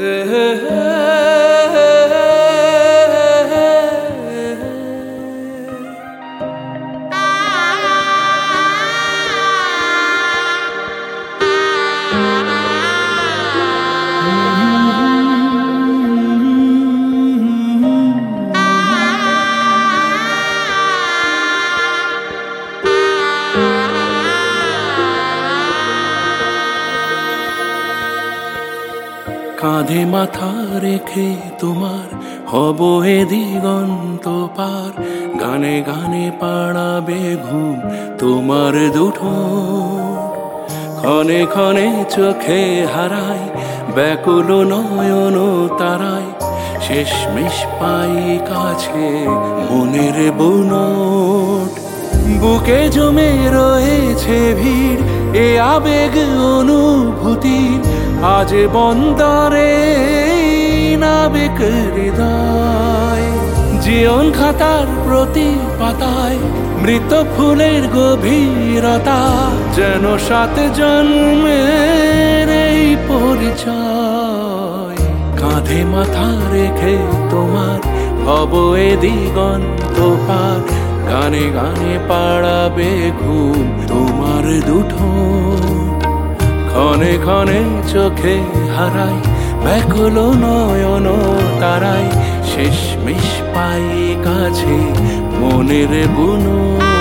কাঁধে মাথা রেখে তোমার হব এ দিগন্ত পার, গানে গানে পাড়াবে ঘুম তোমার দুটো। ক্ষণে ক্ষণে চোখে হারাই ব্যাকুল নয়ন তারাই, শেষমেশ পাই কাছে মনের বুনট। বুকে জমে রয়েছে ভিড় এ আবেগ অনুভূতির, আজ বন্দরে নাবিক হৃদয়। জীবন খাতার প্রতি পাতায় মৃত ফুলের গভীরতা, যেন 7 জন্মের এই পরিচয়। কাঁধে মাথা রেখে তোমার হব এ দিগন্ত পার, গানে গানে পাড়াবে ঘুম তোমার দুটো। ক্ষণে ক্ষণে চোখে হারাই ব্যাকুল নয়ন তারাই, শেষমেশ পাই কাছে মনের বুনো।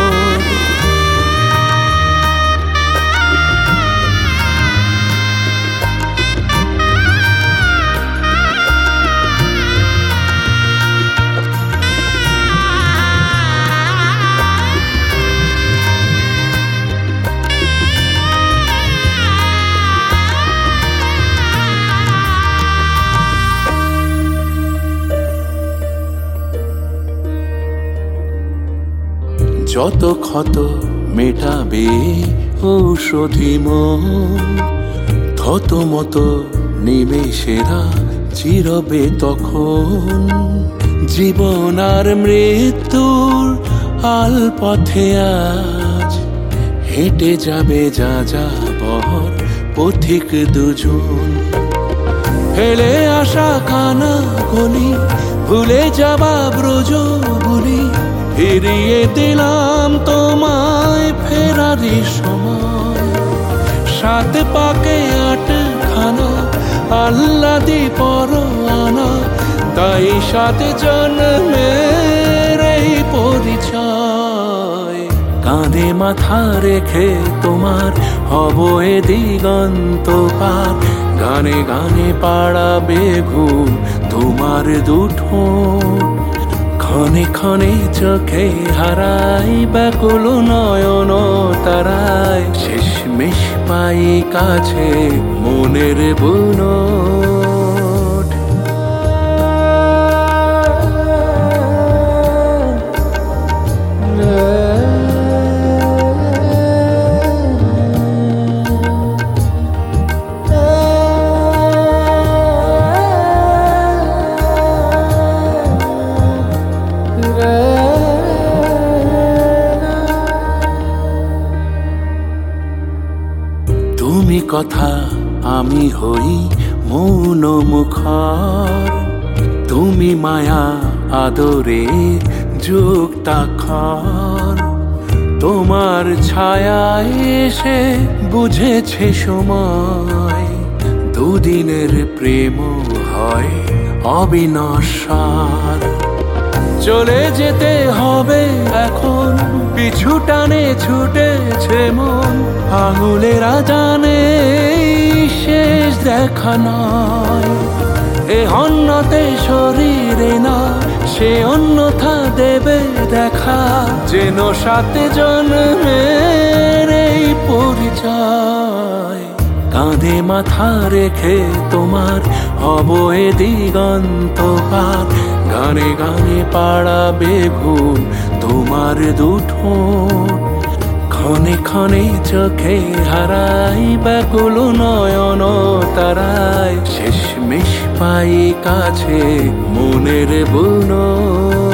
যত ক্ষত মেটাবে ঔষধি মন, থত মতো নিমেষেরা চিরবে তখন। জীবন আর মৃত্যুর আল পথে আজ হেঁটে যাবে যা যাবর পথিক দুজন। ফেলে আসা কানা গলি ভুলে যাবা ব্রজ বলি, ফিরিয়ে দিলাম তোমায় ফেরারি সময়। 7 পাকে 8 খানা আহ্লাদি পরোয়ানা, তাই 7 জন্মের এই পরিচয়। কাঁধে মাথা রেখে তোমার হব এ দিগন্ত পার, গানে গানে পাড়াবে ঘুম তোমার দুটো। ক্ষণে ক্ষণে চোখে হারাই ব্যাকুল নয়ন তারাই, শেষমেশ পাই কাছে মনের বুনট। তুমি কথা আমি হই মৌন মুখর, তুমি মায়া আদরে যুক্তাক্ষর। তোমার ছায়ায় এসে বুঝেছে সময়, দুদিনের প্রেম হয় অবিনশ্বর। চলে যেতে হবে এখন পিছু টানে ছুটেছে মন, আঙুলেরা জানে শেষ দেখা নয়। এ অন্যতে শরীরে না সে অন্যথা দেবে দেখা, যেন 7 জন্মের এই পরিচয়। কাঁধে মাথা রেখে তোমার হব এ দিগন্ত পার, গানে গানে পাড়াবে ঘুম তোমার দুটো। ক্ষণে ক্ষণে চোখে হারাই ব্যাকুল নয়ন তারাই, শেষমেশ পাই কাছে মনের বুনো।